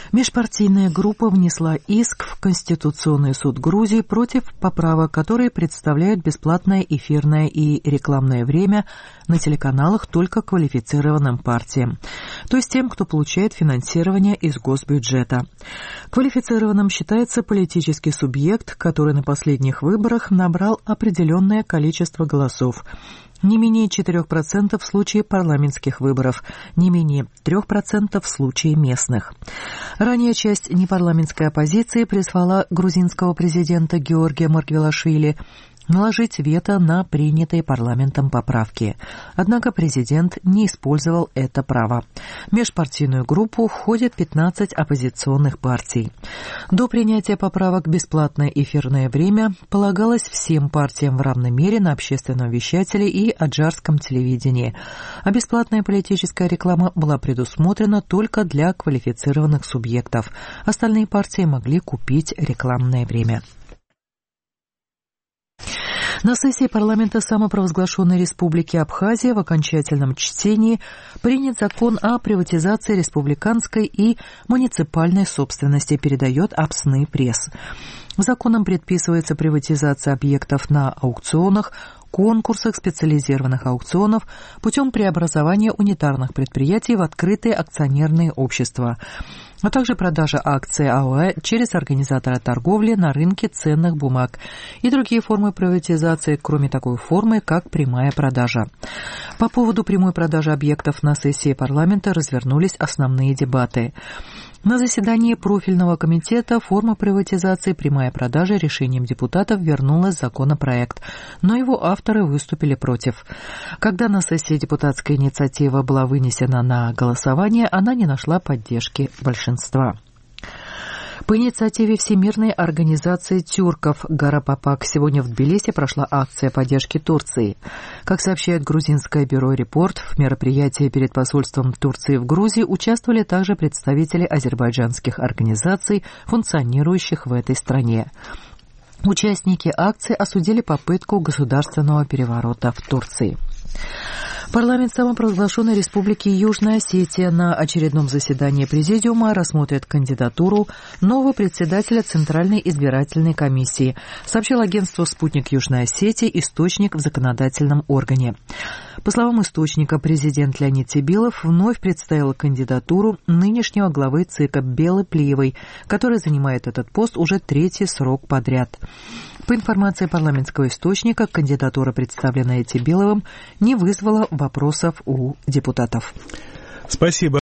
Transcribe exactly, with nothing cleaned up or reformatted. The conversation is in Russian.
Межпартийная группа внесла иск в Конституционный суд Грузии против поправок, которые представляют бесплатное эфирное и рекламное время на телеканалах только квалифицированным партиям, то есть тем, кто получает финансирование из госбюджета. Квалифицированным считается политический субъект, который на последних выборах набрал определенное количество голосов. Не менее четырех процентов в случае парламентских выборов, не менее трех процентов в случае местных. Ранее часть непарламентской оппозиции призвала грузинского президента Георгия Маргвелашвили наложить вето на принятые парламентом поправки. Однако президент не использовал это право. В межпартийную группу входят пятнадцать оппозиционных партий. До принятия поправок бесплатное эфирное время полагалось всем партиям в равной мере на общественном вещателе и аджарском телевидении, а бесплатная политическая реклама была предусмотрена только для квалифицированных субъектов. Остальные партии могли купить рекламное время. На сессии парламента самопровозглашенной Республики Абхазия в окончательном чтении принят закон о приватизации республиканской и муниципальной собственности, передает Апсны пресс. Законом предписывается приватизация объектов на аукционах, конкурсах специализированных аукционов путем преобразования унитарных предприятий в открытые акционерные общества, а также продажа акций АОЭ через организатора торговли на рынке ценных бумаг и другие формы приватизации, кроме такой формы, как прямая продажа. По поводу прямой продажи объектов на сессии парламента развернулись основные дебаты. На заседании профильного комитета форма приватизации прямая продажа решением депутатов вернулась в законопроект, но его авторы выступили против. Когда на сессии депутатская инициатива была вынесена на голосование, она не нашла поддержки большинства. По инициативе Всемирной организации тюрков «Гарапапак» сегодня в Тбилиси прошла акция поддержки Турции. Как сообщает грузинское бюро «Репорт», в мероприятии перед посольством Турции в Грузии участвовали также представители азербайджанских организаций, функционирующих в этой стране. Участники акции осудили попытку государственного переворота в Турции. Парламент самопровозглашенной Республики Южная Осетия на очередном заседании Президиума рассмотрит кандидатуру нового председателя Центральной избирательной комиссии, сообщил агентству «Спутник Южной Осетии» источник в законодательном органе. По словам источника, президент Леонид Сибилов вновь представил кандидатуру нынешнего главы ЦИКа Белы Плиевой, который занимает этот пост уже третий срок подряд. По информации парламентского источника, кандидатура, представленная Тибиловым, не вызвала вопросов у депутатов. Спасибо.